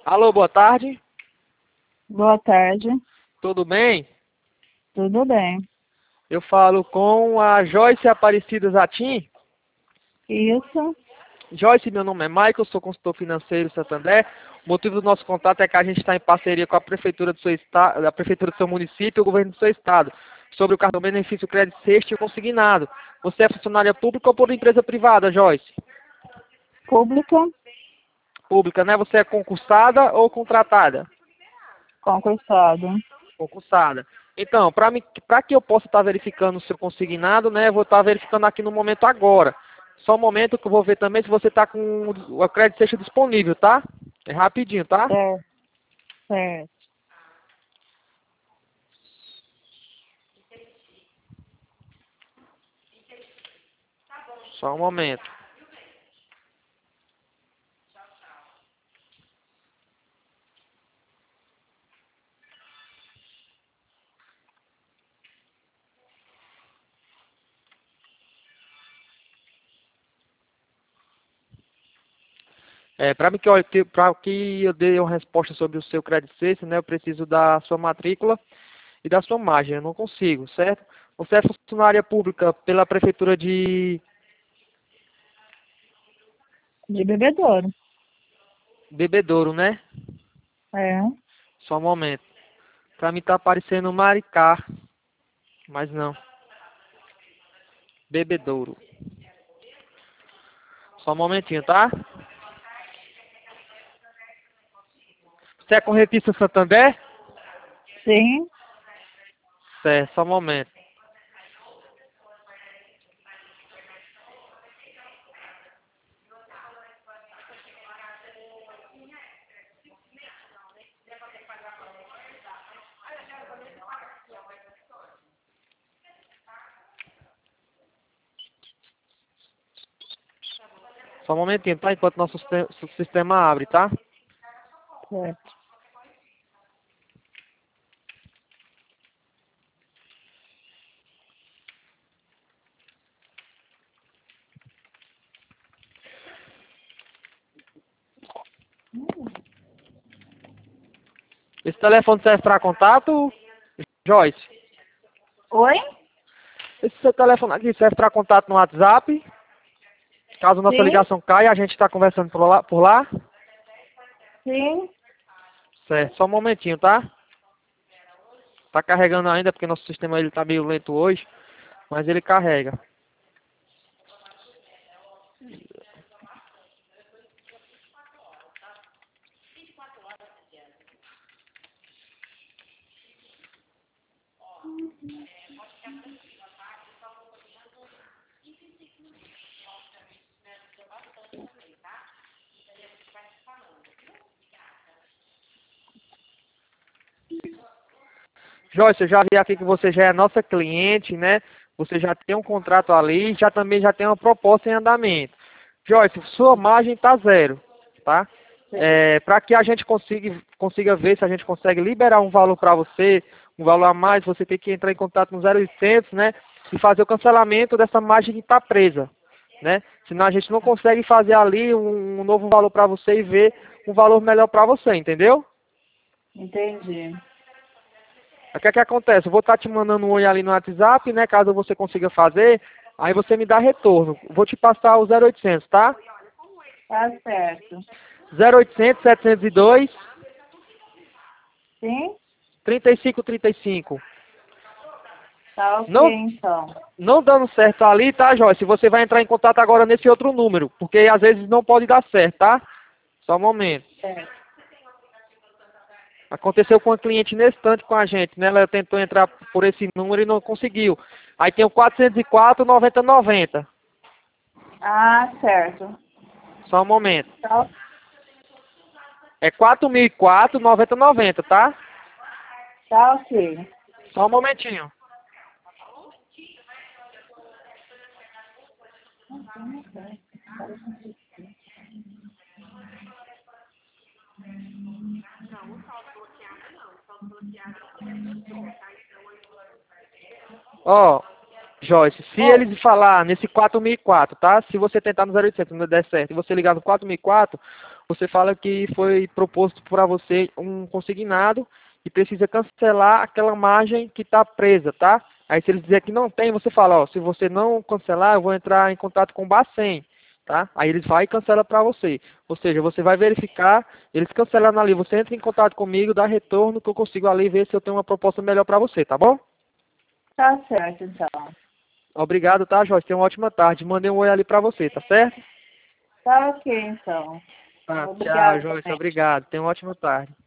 Alô, boa tarde. Boa tarde. Tudo bem? Tudo bem. Eu falo com a Joyce Aparecida Zatin. Isso. Joyce, meu nome é Michael, sou consultor financeiro Santander. O motivo do nosso contato é que a gente está em parceria com a prefeitura do seu estado, a prefeitura do seu município e o governo do seu estado, sobre o cartão benefício crédito sexto e consignado. Você é funcionária pública ou por empresa privada, Joyce? Pública. Pública, né? Você é concursada ou contratada? Concursado. Concursada. Então, para que eu possa estar verificando o seu consignado, né? Eu vou estar verificando aqui no momento agora. Só um momento que eu vou ver também se você está com o crédito seja disponível, tá? É rapidinho, tá? Certo. Certo. Só um momento. Para que eu dê uma resposta sobre o seu crédito sexto, né? Eu preciso da sua matrícula e da sua margem. Eu não consigo, certo? Você é funcionária pública pela prefeitura de De bebedouro. Bebedouro, né? É. Só um momento. Para mim tá aparecendo Maricá, mas não. Bebedouro. Só um momentinho, tá? Você é correntista Santander? Sim. Certo, só um momento. Só um momentinho, tá? Enquanto nosso sistema abre, tá? Certo. Esse telefone serve para contato, Joyce? Oi? Esse seu telefone aqui serve para contato no WhatsApp. Caso nossa Sim. ligação caia, a gente está conversando por lá. Sim. Certo, só um momentinho, tá? Tá carregando ainda, porque nosso sistema ele tá meio lento hoje, mas ele carrega. Joyce, eu já vi aqui que você já é nossa cliente, né? Você já tem um contrato ali, já tem uma proposta em andamento. Joyce, sua margem está zero, tá? Para que a gente consiga ver se a gente consegue liberar um valor para você, um valor a mais, você tem que entrar em contato no 0800, né? E fazer o cancelamento dessa margem que está presa, né? Senão a gente não consegue fazer ali um novo valor para você e ver um valor melhor para você, entendeu? Entendi. O que é que acontece? Eu vou estar te mandando um oi ali no WhatsApp, né? Caso você consiga fazer, aí você me dá retorno. Vou te passar o 0800, tá? Tá certo. 0800 702 Sim? 3535. Tá ok, Não, então. não dando certo ali, tá, Joyce? Você vai entrar em contato agora nesse outro número, porque às vezes não pode dar certo, tá? Só um momento. Certo. Aconteceu com uma cliente nesse instante com a gente, né? Ela tentou entrar por esse número e não conseguiu. Aí tem o 404 9090. Ah, certo. Só um momento. Tá, É 4004 9090, tá? tá ok. Só um momentinho. Ó, Joyce, se Oi. eles falar nesse 4004, tá? Se você tentar no 0800 não der certo e você ligar no 4004, você fala que foi proposto para você um consignado e precisa cancelar aquela margem que está presa, tá? Aí se eles dizerem que não tem, você fala, ó, se você não cancelar, eu vou entrar em contato com o Bacen, tá? Aí eles vai e cancela para você. Ou seja, você vai verificar, eles cancelando ali, você entra em contato comigo, dá retorno que eu consigo ali ver se eu tenho uma proposta melhor para você, tá bom? Tá certo, então. Obrigado, tá, Joyce? Tenha uma ótima tarde. Mandei um oi ali pra você, tá certo? Tá ok, então. Tá, tchau, Obrigada Joyce. também. Obrigado. Tenha uma ótima tarde.